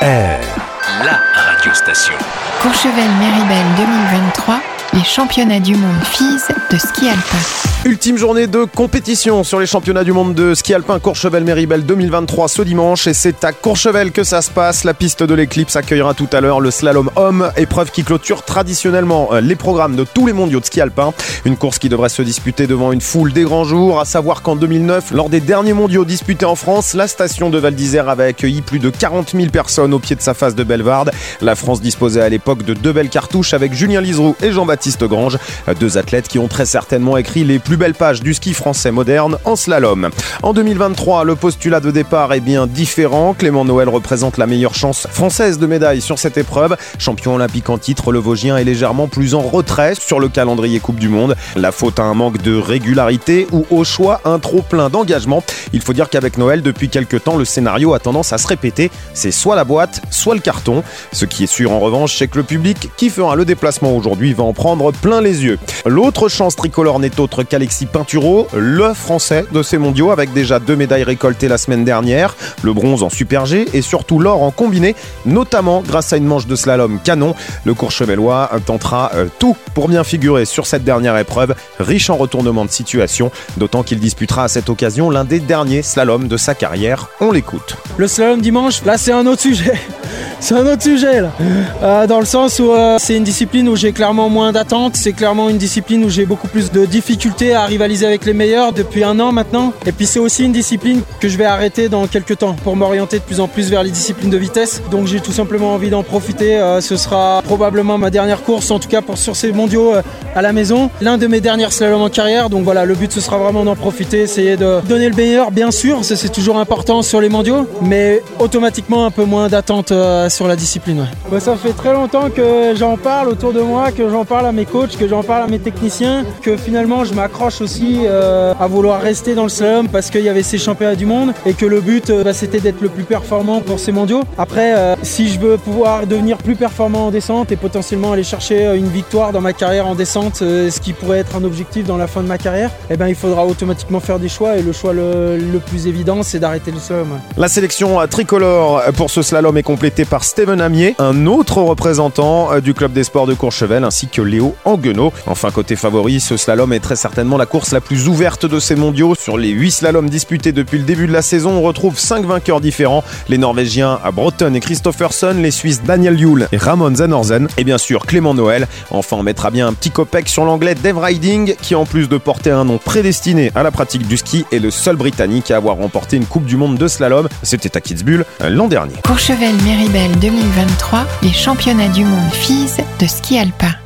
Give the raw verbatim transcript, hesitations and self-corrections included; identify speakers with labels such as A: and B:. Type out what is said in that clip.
A: R, la radiostation.
B: Courchevel-Méribel deux mille vingt-trois, les championnats du monde F I S de ski alpin.
C: Ultime journée de compétition sur les championnats du monde de ski alpin Courchevel-Méribel deux mille vingt-trois ce dimanche, et c'est à Courchevel que ça se passe. La piste de l'Éclipse accueillera tout à l'heure le slalom homme, épreuve qui clôture traditionnellement les programmes de tous les mondiaux de ski alpin. Une course qui devrait se disputer devant une foule des grands jours, à savoir qu'en deux mille neuf, lors des derniers mondiaux disputés en France, la station de Val d'Isère avait accueilli plus de quarante mille personnes au pied de sa face de Bellevarde. La France disposait à l'époque de deux belles cartouches avec Julien Liseroux et Jean-Baptiste Grange, deux athlètes qui ont très certainement écrit les plus belle page du ski français moderne en slalom. En deux mille vingt-trois, le postulat de départ est bien différent. Clément Noël représente la meilleure chance française de médaille sur cette épreuve. Champion olympique en titre, le Vosgien est légèrement plus en retrait sur le calendrier Coupe du Monde. La faute à un manque de régularité ou au choix un trop plein d'engagement. Il faut dire qu'avec Noël, depuis quelques temps, le scénario a tendance à se répéter. C'est soit la boîte, soit le carton. Ce qui est sûr en revanche, c'est que le public qui fera le déplacement aujourd'hui va en prendre plein les yeux. L'autre chance tricolore n'est autre qu'Alexis Pinturo, le français de ces mondiaux, avec déjà deux médailles récoltées la semaine dernière, le bronze en super G et surtout l'or en combiné, notamment grâce à une manche de slalom canon. Le Courchevellois tentera euh, tout pour bien figurer sur cette dernière épreuve, riche en retournements de situation, d'autant qu'il disputera à cette occasion l'un des derniers slaloms de sa carrière. On l'écoute.
D: Le slalom dimanche, là c'est un autre sujet. C'est un autre sujet là, euh, dans le sens où euh, c'est une discipline où j'ai clairement moins d'attentes, c'est clairement une discipline où j'ai beaucoup plus de difficultés à rivaliser avec les meilleurs depuis un an maintenant, et puis c'est aussi une discipline que je vais arrêter dans quelques temps pour m'orienter de plus en plus vers les disciplines de vitesse, donc j'ai tout simplement envie d'en profiter. Euh, ce sera probablement ma dernière course, en tout cas pour sur ces mondiaux euh, à la maison, l'un de mes derniers slaloms en carrière, donc voilà, le but ce sera vraiment d'en profiter, essayer de donner le meilleur, bien sûr, ça c'est toujours important sur les mondiaux, mais automatiquement un peu moins d'attentes euh, sur la discipline. Ouais. Bah, ça fait très longtemps que j'en parle autour de moi, que j'en parle à mes coachs, que j'en parle à mes techniciens, que finalement je m'accroche aussi euh, à vouloir rester dans le slalom parce qu'il y avait ces championnats du monde et que le but euh, bah, c'était d'être le plus performant pour ces mondiaux. Après, euh, si je veux pouvoir devenir plus performant en descente et potentiellement aller chercher une victoire dans ma carrière en descente, euh, ce qui pourrait être un objectif dans la fin de ma carrière, eh ben, il faudra automatiquement faire des choix, et le choix le, le plus évident c'est d'arrêter le slalom. Ouais.
C: La sélection tricolore pour ce slalom est complétée par Steven Amier, un autre représentant du club des sports de Courchevel, ainsi que Léo Anguenot. Enfin, côté favori, ce slalom est très certainement la course la plus ouverte de ces mondiaux. Sur les huit slaloms disputés depuis le début de la saison, on retrouve cinq vainqueurs différents. Les Norvégiens Broughton et Christopherson, les Suisses Daniel Juhl et Ramon Zenorzen, et bien sûr Clément Noël. Enfin, on mettra bien un petit copec sur l'anglais Dave Riding, qui en plus de porter un nom prédestiné à la pratique du ski, est le seul Britannique à avoir remporté une Coupe du Monde de slalom. C'était à Kitzbühel l'an dernier.
B: Courchevel-Méribel deux mille vingt-trois, les championnats du monde F I S de ski alpin.